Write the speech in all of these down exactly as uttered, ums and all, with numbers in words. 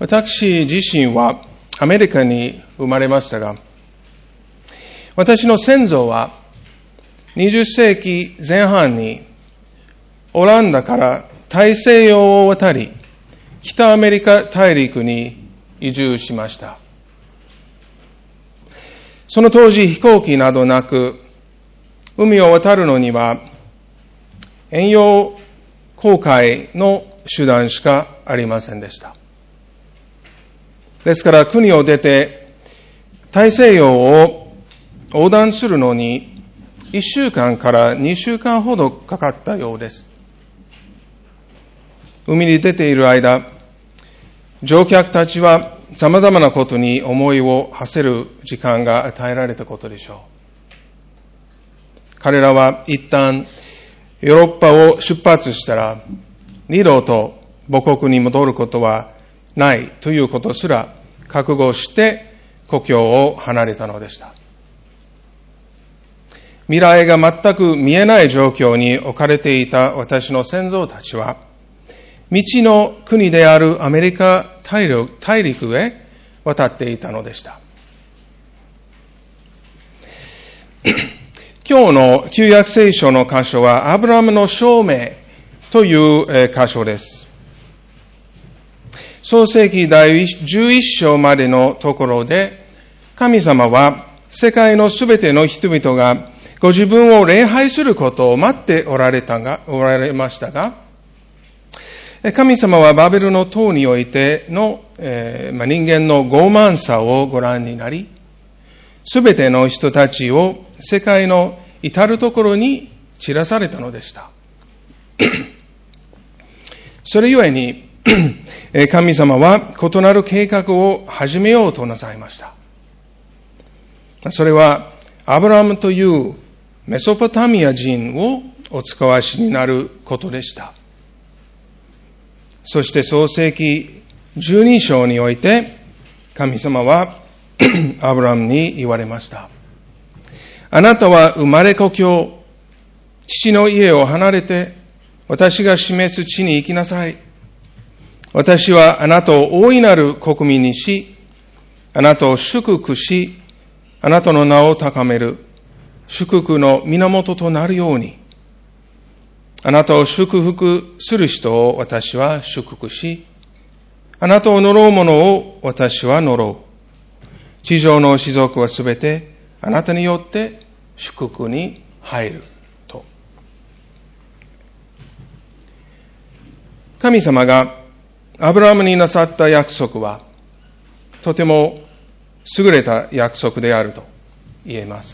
私自身はアメリカに生まれましたが、私の先祖はにじゅっ世紀前半にオランダから大西洋を渡り、北アメリカ大陸に移住しました。その当時飛行機などなく、海を渡るのには遠洋航海の手段しかありませんでした。ですから国を出て大西洋を横断するのにいっしゅうかんからにしゅうかんほどかかったようです。海に出ている間、乗客たちは様々なことに思いを馳せる時間が与えられたことでしょう。彼らは一旦ヨーロッパを出発したら二度と母国に戻ることはないということすら覚悟して故郷を離れたのでした。未来が全く見えない状況に置かれていた私の先祖たちは、未知の国であるアメリカ大陸へ渡っていたのでした。今日の旧約聖書の箇所はアブラムの証明という箇所です。創世記第じゅういっ章までのところで、神様は世界のすべての人々がご自分を礼拝することを待っておられたが、おられましたが、神様はバベルの塔においての、えーまあ、人間の傲慢さをご覧になり、すべての人たちを世界の至るところに散らされたのでした。それゆえに、神様は異なる計画を始めようとなさいました。それは、アブラムというメソポタミア人をお使わしになることでした。そして創世記じゅうに章において、神様はアブラムに言われました。あなたは生まれ故郷、父の家を離れて、私が示す地に行きなさい。私はあなたを大いなる国民にし、あなたを祝福し、あなたの名を高める、祝福の源となるように、あなたを祝福する人を私は祝福し、あなたを呪う者を私は呪う。地上の士族はすべてあなたによって祝福に入ると。神様がアブラハムになさった約束はとても優れた約束であると言えます。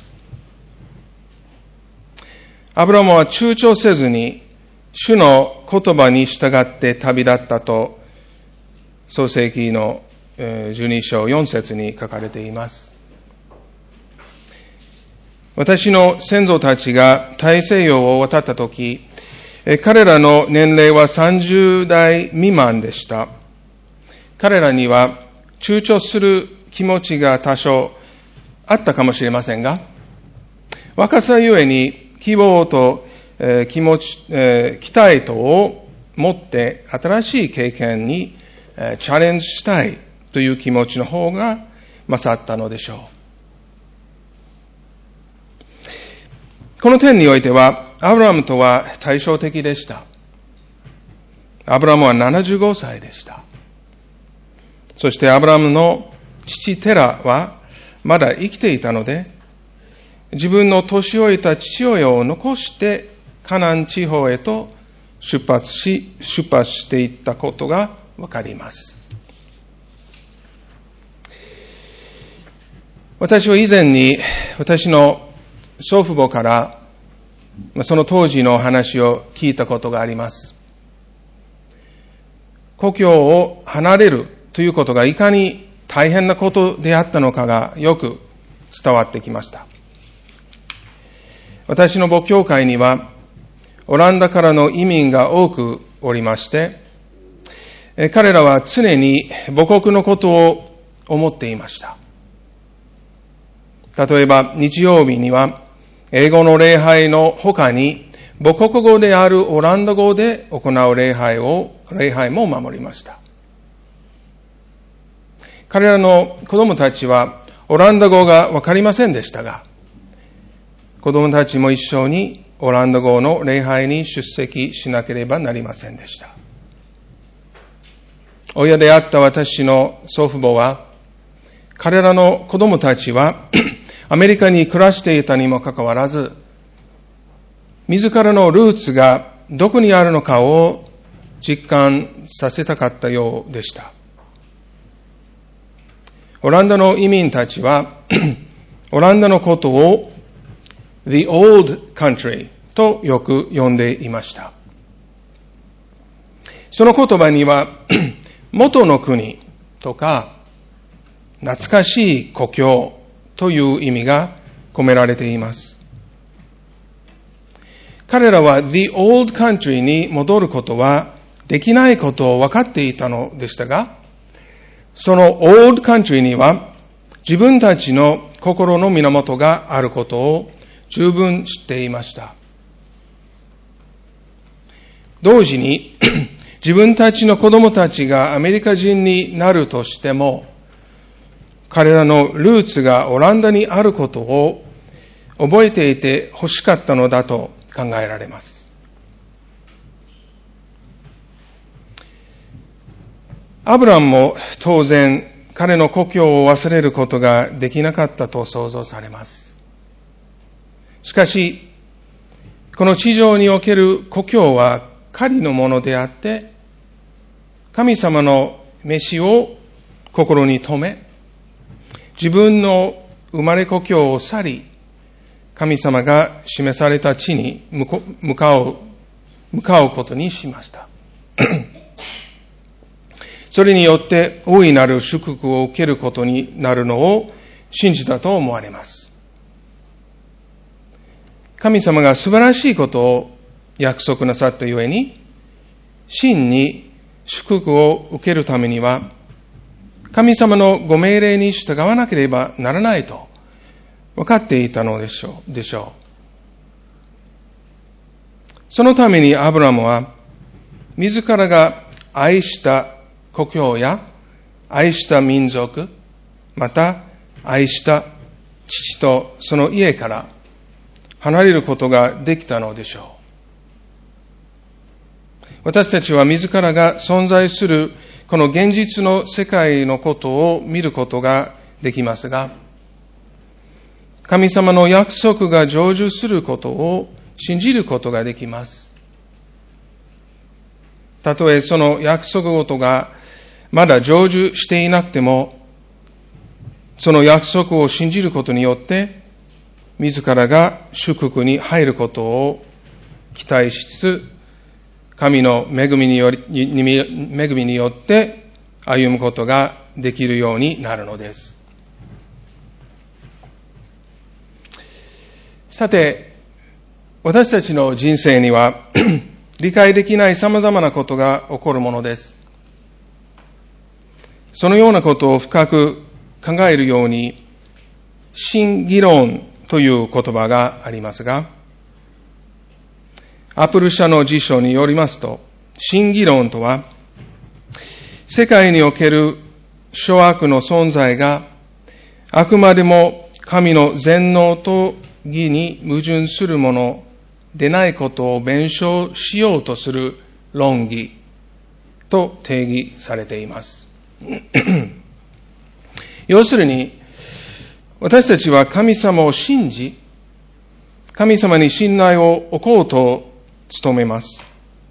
アブラハムは躊躇せずに主の言葉に従って旅立ったと創世記のじゅうに章よん節に書かれています。私の先祖たちが大西洋を渡ったとき、彼らの年齢はさんじゅう代未満でした。彼らには躊躇する気持ちが多少あったかもしれませんが、若さゆえに希望と、えー、気持ち、えー、期待とを持って新しい経験に、えー、チャレンジしたいという気持ちの方が勝ったのでしょう。この点においては、アブラムとは対照的でした。アブラムはななじゅうごさいでした。そしてアブラムの父テラはまだ生きていたので、自分の年老いた父親を残してカナン地方へと出発し、出発していったことがわかります。私は以前に私の祖父母からその当時の話を聞いたことがあります。故郷を離れるということがいかに大変なことであったのかがよく伝わってきました。私の母教会にはオランダからの移民が多くおりまして、彼らは常に母国のことを思っていました。例えば日曜日には英語の礼拝の他に母国語であるオランダ語で行う礼拝を、礼拝も守りました。 彼らの子供たちはオランダ語がわかりませんでしたが、子供たちも一緒にオランダ語の礼拝に出席しなければなりませんでした。親であった私の祖父母は、彼らの子供たちはアメリカに暮らしていたにもかかわらず、自らのルーツがどこにあるのかを実感させたかったようでした。オランダの移民たちはオランダのことを The Old Country とよく呼んでいました。その言葉には元の国とか懐かしい故郷という意味が込められています。彼らは The Old Country に戻ることはできないことを分かっていたのでしたが、その Old Country には自分たちの心の源があることを十分知っていました。同時に自分たちの子供たちがアメリカ人になるとしても、彼らのルーツがオランダにあることを覚えていて欲しかったのだと考えられます。アブラムも当然彼の故郷を忘れることができなかったと想像されます。しかし、この地上における故郷は神のものであって、神様の召しを心に留め、自分の生まれ故郷を去り、神様が示された地に向かう、向かうことにしました。それによって大いなる祝福を受けることになるのを信じたと思われます。神様が素晴らしいことを約束なさったゆえに、真に祝福を受けるためには、神様のご命令に従わなければならないと分かっていたのでしょう。でしょう。そのためにアブラムは、自らが愛した故郷や愛した民族、また愛した父とその家から離れることができたのでしょう。私たちは自らが存在するこの現実の世界のことを見ることができますが、神様の約束が成就することを信じることができます。たとえその約束事がまだ成就していなくても、その約束を信じることによって、自らが祝福に入ることを期待しつつ、神の恵みにより、恵みによって歩むことができるようになるのです。さて、私たちの人生には理解できない様々なことが起こるものです。そのようなことを深く考えるように、真議論という言葉がありますが、アップル社の辞書によりますと、真議論とは、世界における諸悪の存在があくまでも神の全能と義に矛盾するものでないことを弁証しようとする論議と定義されています。要するに、私たちは神様を信じ、神様に信頼を置こうと努めます。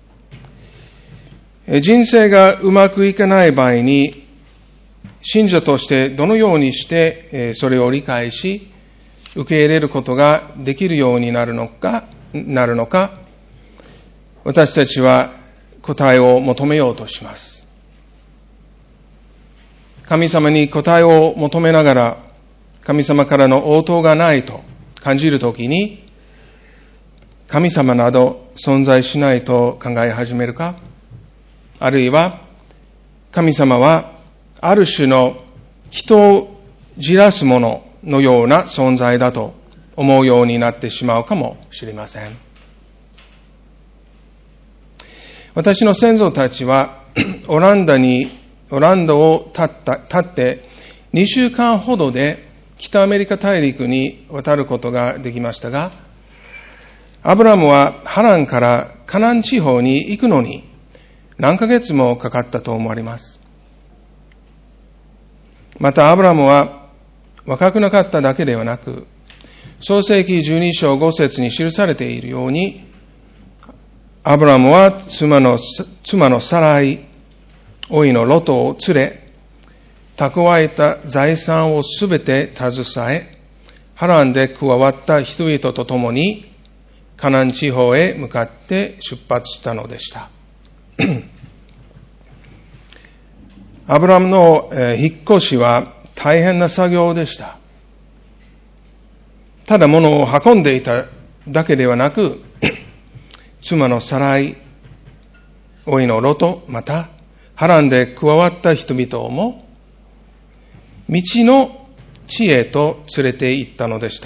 人生がうまくいかない場合に、信者としてどのようにしてそれを理解し、受け入れることができるようになるのか、なるのか、私たちは答えを求めようとします。神様に答えを求めながら、神様からの応答がないと感じるときに、神様など存在しないと考え始めるか、あるいは神様はある種の人をじらすもののような存在だと思うようになってしまうかもしれません。私の先祖たちはオランダにオランダを立った、立ってにしゅうかんほどで北アメリカ大陸に渡ることができましたが、アブラムはハランからカナン地方に行くのに何ヶ月もかかったと思われます。またアブラムは若くなかっただけではなく、創世記じゅうに章ご節に記されているように、アブラムは妻の、妻のサライ、甥のロトを連れ、蓄えた財産をすべて携え、ハランで加わった人々と共に、カナン地方へ向かって出発したのでした。アブラムの引っ越しは大変な作業でした。ただ物を運んでいただけではなく、妻のサライ、甥のロト、またハランで加わった人々も、道の地へと連れて行ったのでした。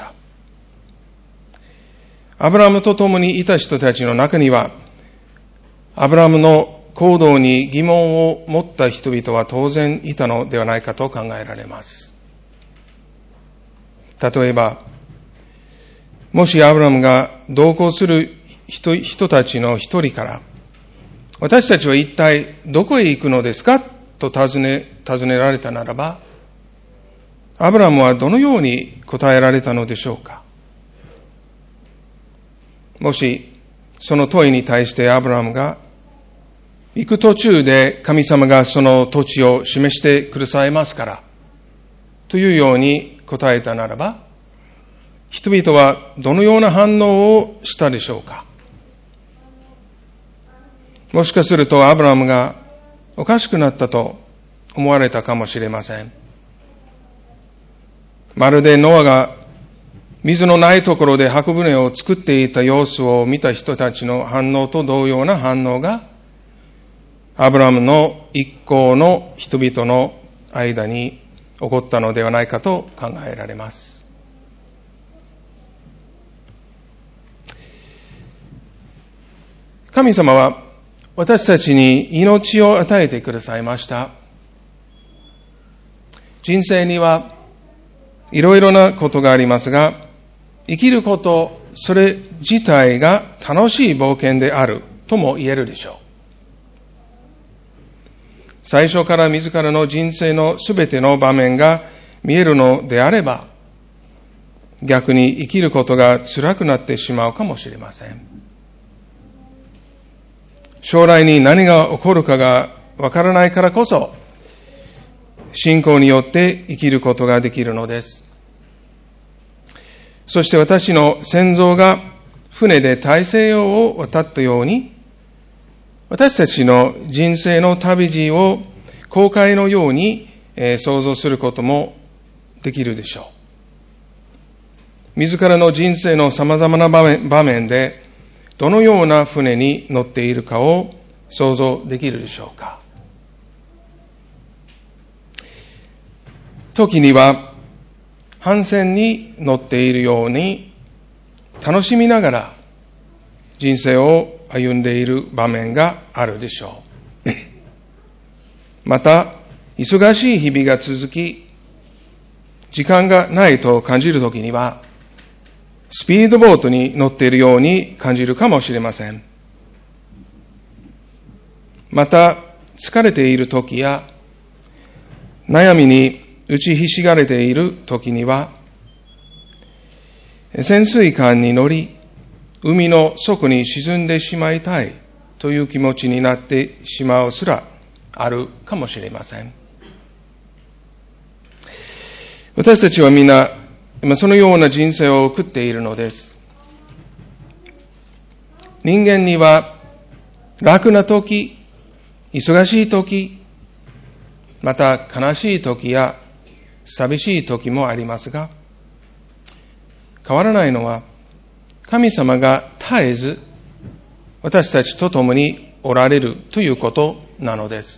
アブラムと共にいた人たちの中には、アブラムの行動に疑問を持った人々は当然いたのではないかと考えられます。例えば、もしアブラムが同行する 人, 人たちの一人から、私たちは一体どこへ行くのですかと尋ね、尋ねられたならば、アブラムはどのように答えられたのでしょうか。もし、その問いに対してアブラムが、行く途中で神様がその土地を示してくださいますから、というように答えたならば、人々はどのような反応をしたでしょうか。もしかするとアブラムがおかしくなったと思われたかもしれません。まるでノアが水のないところで箱舟を作っていた様子を見た人たちの反応と同様な反応が、アブラムの一行の人々の間に起こったのではないかと考えられます。神様は私たちに命を与えてくださいました。人生にはいろいろなことがありますが、生きること、それ自体が楽しい冒険であるとも言えるでしょう。最初から自らの人生のすべての場面が見えるのであれば、逆に生きることが辛くなってしまうかもしれません。将来に何が起こるかがわからないからこそ、信仰によって生きることができるのです。そして私の先祖が船で大西洋を渡ったように、私たちの人生の旅路を航海のように想像することもできるでしょう。自らの人生の様々な場面、場面でどのような船に乗っているかを想像できるでしょうか。時には帆船に乗っているように楽しみながら人生を歩んでいる場面があるでしょう。また、忙しい日々が続き、時間がないと感じるときには、スピードボートに乗っているように感じるかもしれません。また、疲れているときや、悩みに打ちひしがれているときには、潜水艦に乗り、海の底に沈んでしまいたいという気持ちになってしまうすらあるかもしれません。私たちはみんな今そのような人生を送っているのです。人間には楽な時、忙しい時、また悲しい時や寂しい時もありますが、変わらないのは神様が絶えず私たちと共におられるということなのです。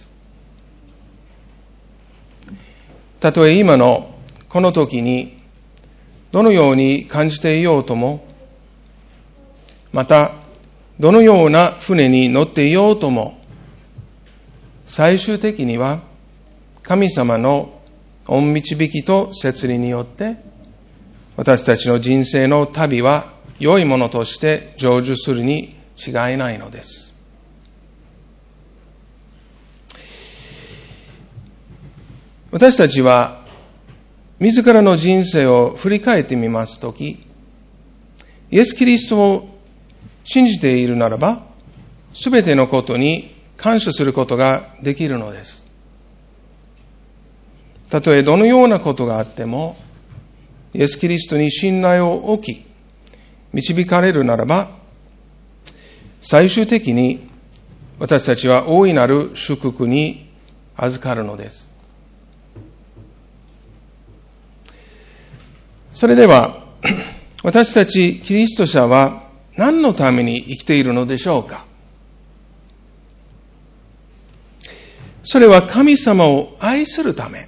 たとえ今のこの時にどのように感じていようとも、またどのような船に乗っていようとも、最終的には神様の御導きと摂理によって、私たちの人生の旅は良いものとして成就するに違いないのです。私たちは自らの人生を振り返ってみますとき、イエス・キリストを信じているならば、すべてのことに感謝することができるのです。たとえどのようなことがあっても、イエス・キリストに信頼を置き、導かれるならば、最終的に私たちは大いなる祝福に預かるのです。それでは、私たちキリスト者は何のために生きているのでしょうか。それは神様を愛するため、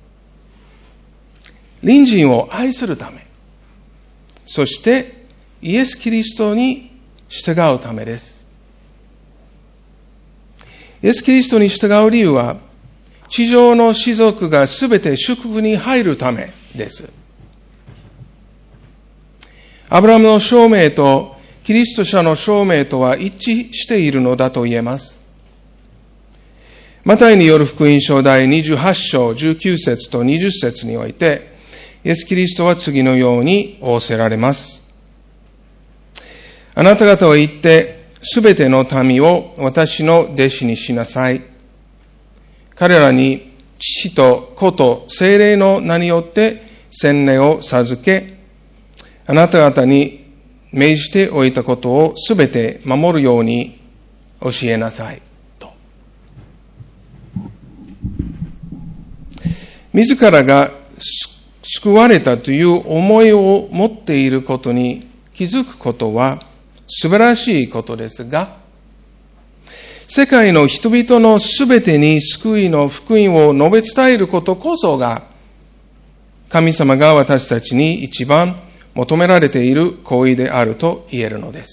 隣人を愛するため、そしてイエス・キリストに従うためです。イエス・キリストに従う理由は、地上の士族がすべて祝福に入るためです。アブラムの証明とキリスト者の証明とは一致しているのだと言えます。マタイによる福音書第にじゅうはち章じゅうきゅう節とにじゅう節において、イエス・キリストは次のように仰せられます。あなた方は行って、すべての民を私の弟子にしなさい。彼らに父と子と聖霊の名によって洗礼を授け、あなた方に命じておいたことをすべて守るように教えなさいと。自らが救われたという思いを持っていることに気づくことは素晴らしいことですが、世界の人々のすべてに救いの福音を述べ伝えることこそが、神様が私たちに一番求められている行為であると言えるのです。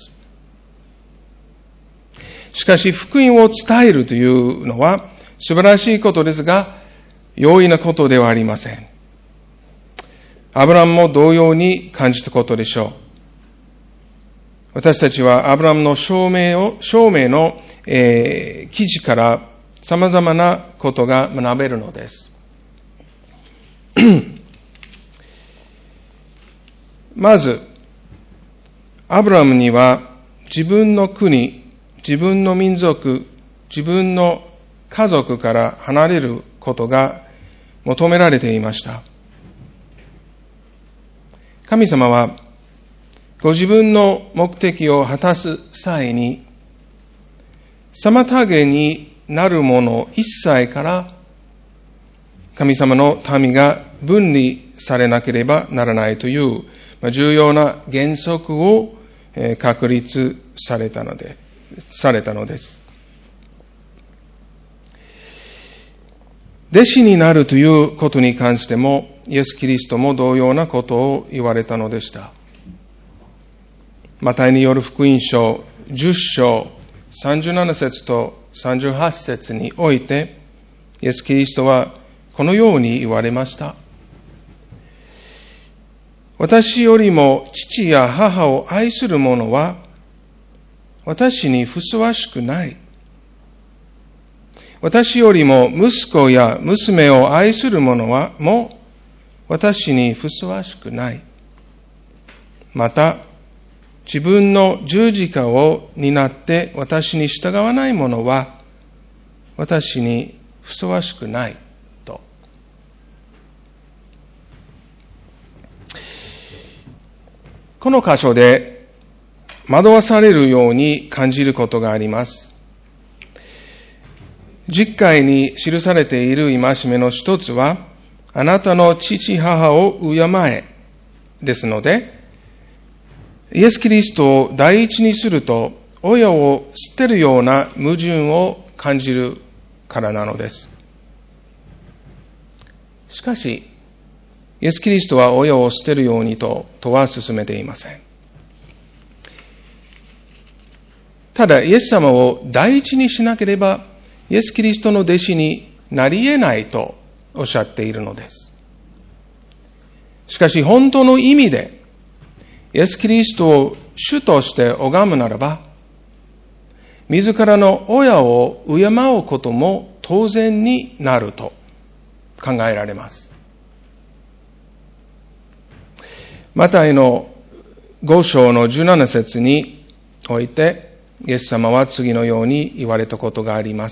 しかし、福音を伝えるというのは素晴らしいことですが、容易なことではありません。アブラムも同様に感じたことでしょう。私たちはアブラムの証明を、証明の、えー、記事から様々なことが学べるのです。まず、アブラムには自分の国、自分の民族、自分の家族から離れることが求められていました。神様はご自分の目的を果たす際に、妨げになるもの一切から神様の民が分離されなければならないという重要な原則を確立されたので、されたのです。弟子になるということに関しても、イエス・キリストも同様なことを言われたのでした。マタイによる福音書じゅっ章さんじゅうなな節とさんじゅうはち節において、イエス・キリストはこのように言われました。私よりも父や母を愛する者は私にふさわしくない。私よりも息子や娘を愛する者はも私にふさわしくない。また、自分の十字架を担って私に従わない者は私にふさわしくないと。この箇所で惑わされるように感じることがあります。十戒に記されている戒めの一つは、あなたの父母を敬えですので、イエス・キリストを第一にすると、親を捨てるような矛盾を感じるからなのです。しかし、イエス・キリストは親を捨てるようにと、とは勧めていません。ただ、イエス様を第一にしなければ、イエス・キリストの弟子になり得ないとおっしゃっているのです。 しかし本当の意味で、イエス・キリストを主として拝むならば、自らの親を敬うことも当然になると考えられます。マタイのご章のじゅうなな節において、イエス様は次のように言われたことがあります。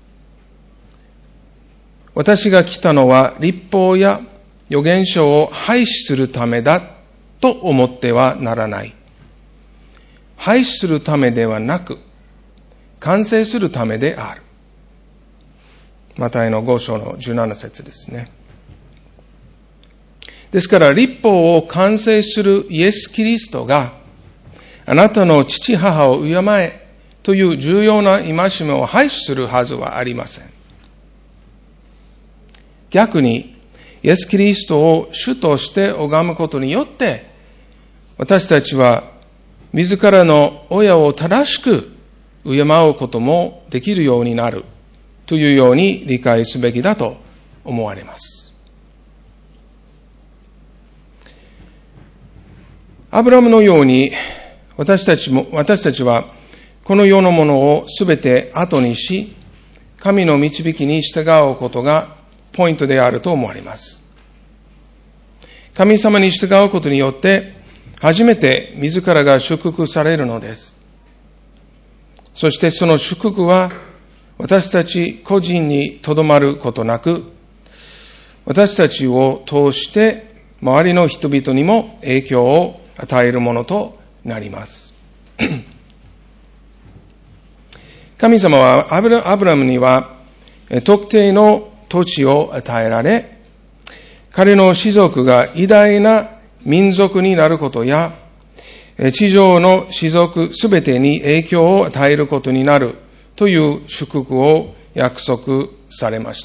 私が来たのは律法や預言書を廃止するためだと思ってはならない。廃止するためではなく、完成するためである。マタイのご章のじゅうなな節ですね。ですから、律法を完成するイエス・キリストが、あなたの父母を敬えという重要な戒めを廃止するはずはありません。逆に、イエス・キリストを主として拝むことによって、私たちは自らの親を正しく敬うこともできるようになるというように理解すべきだと思われます。アブラムのように私たちも、私たちはこの世のものをすべて後にし、神の導きに従うことがポイントであると思われます。神様に従うことによって、初めて自らが祝福されるのです。そしてその祝福は、私たち個人にとどまることなく、私たちを通して周りの人々にも影響を与えるものとなります。神様はアブラ、アブラムには特定の土地を与えられ、彼の氏族が偉大な民族になることや、地上の氏族すべてに影響を与えることになるという祝福を約束されました。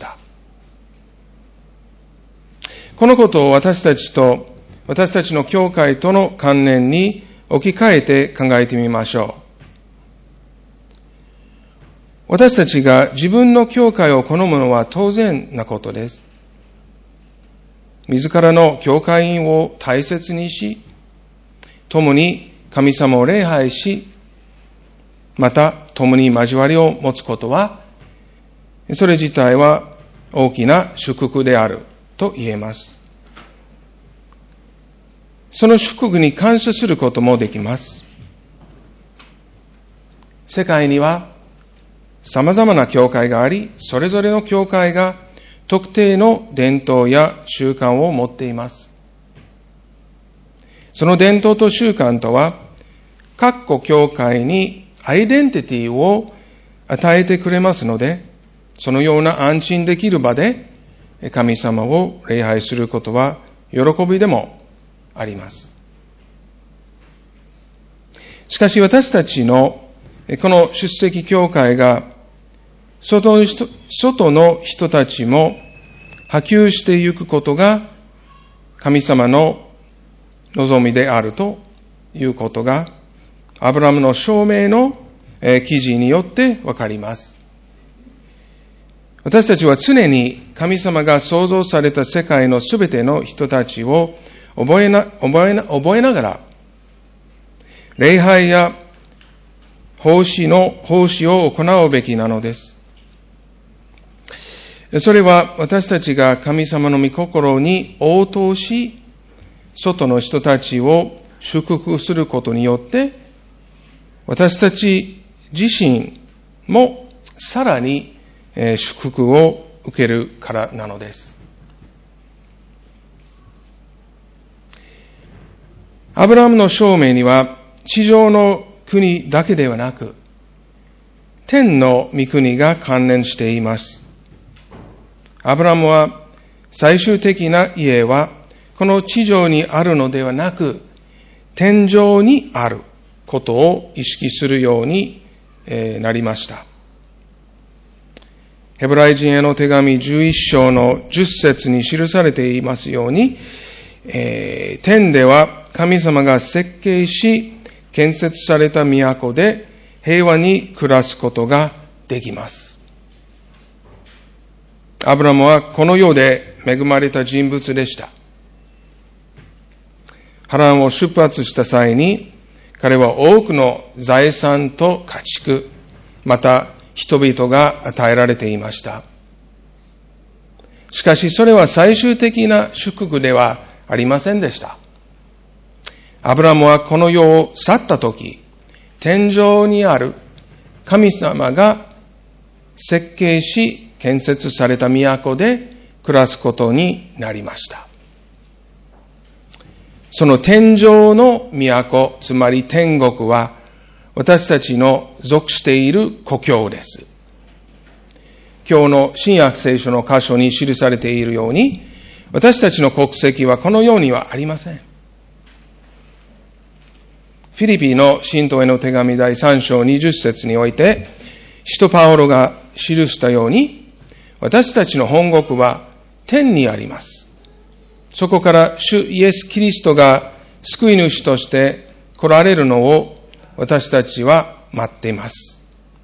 このことを私たちと、私たちの教会との関連に置き換えて考えてみましょう。私たちが自分の教会を好むのは当然なことです。自らの教会員を大切にし、共に神様を礼拝し、また共に交わりを持つことは、それ自体は大きな祝福であると言えます。その祝福に感謝することもできます。世界には様々な教会があり、それぞれの教会が特定の伝統や習慣を持っています。その伝統と習慣とは、各個教会にアイデンティティを与えてくれますので、そのような安心できる場で神様を礼拝することは喜びでもあります。しかし私たちのこの出席教会が外の人、外の人たちも波及していくことが神様の望みであるということがアブラムの証明の記事によってわかります。私たちは常に神様が創造された世界のすべての人たちを覚えな、覚えな、覚えながら礼拝や奉仕の、奉仕を行うべきなのです。それは私たちが神様の御心に応答し、外の人たちを祝福することによって、私たち自身もさらに祝福を受けるからなのです。アブラハムの証明には、地上の国だけではなく、天の御国が関連しています。アブラムは最終的な家はこの地上にあるのではなく天上にあることを意識するようになりました。ヘブライ人への手紙じゅういっ章のじゅっ節に記されていますように、えー、天では神様が設計し建設された都で平和に暮らすことができます。アブラムはこの世で恵まれた人物でした。 ハランを出発した際に、彼は多くの財産と家畜、また人々が与えられていました。しかしそれは最終的な祝福ではありませんでした。アブラムはこの世を去ったとき、天上にある神様が設計し建設された都で暮らすことになりました。その天上の都、つまり天国は私たちの属している故郷です。今日の新約聖書の箇所に記されているように、私たちの国籍はこの世にはありません。フィリピの信徒への手紙第さん章にじゅっ節において、使徒パウロが記したように、私たちの本国は天にあります。そこから主イエス・キリストが救い主として来られるのを私たちは待っています。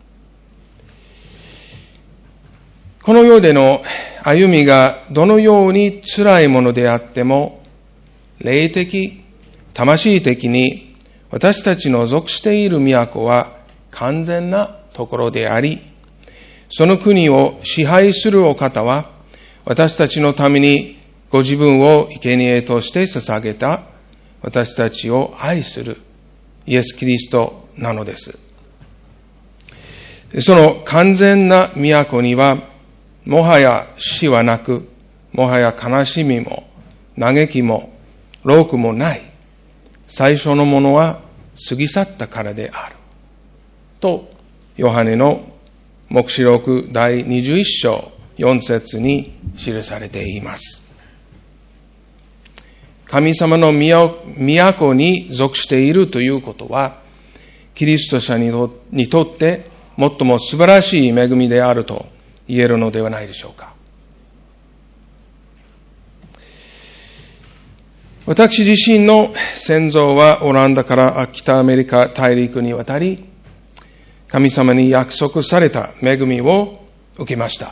この世での歩みがどのように辛いものであっても、霊的、魂的に私たちの属している都は完全なところであり、その国を支配するお方は私たちのためにご自分を生贄として捧げた私たちを愛するイエス・キリストなのです。その完全な都にはもはや死はなく、もはや悲しみも嘆きも労苦もない。最初のものは過ぎ去ったからである。と、ヨハネの黙示録第にじゅういっ章よん節に記されています。神様の都に属しているということは、キリスト者にとって最も素晴らしい恵みであると言えるのではないでしょうか。私自身の先祖はオランダから北アメリカ大陸に渡り、神様に約束された恵みを受けました。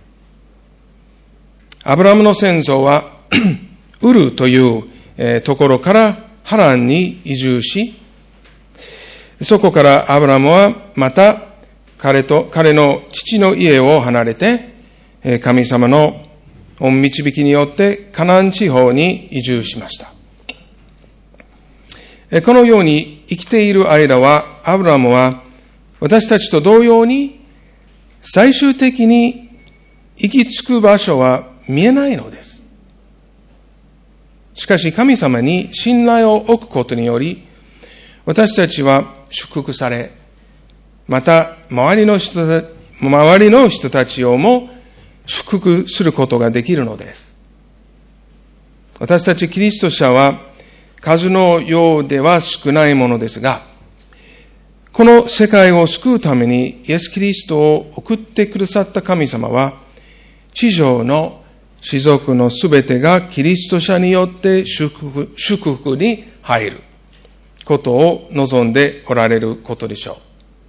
アブラムの先祖はウルという、えー、ところからハランに移住し、そこからアブラムはまた彼と彼の父の家を離れて、えー、神様の御導きによってカナン地方に移住しました。えー、このように生きている間は、アブラムは私たちと同様に最終的に行き着く場所は見えないのです。しかし神様に信頼を置くことにより、私たちは祝福され、また周りの人た、周りの人たちをも祝福することができるのです。私たちキリスト者は数のようでは少ないものですが、この世界を救うためにイエス・キリストを送ってくださった神様は、地上の士族のすべてがキリスト者によって祝福、祝福に入ることを望んでおられることでしょう。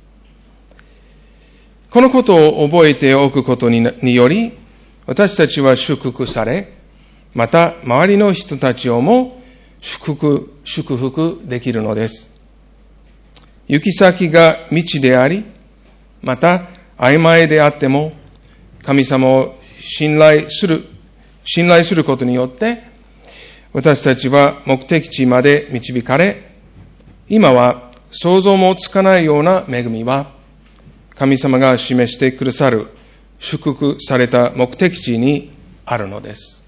このことを覚えておくことにより、私たちは祝福され、また周りの人たちをも祝福、祝福できるのです。行き先が道であり、また曖昧であっても、神様を信頼する、信頼することによって、私たちは目的地まで導かれ、今は想像もつかないような恵みは、神様が示してくださる祝福された目的地にあるのです。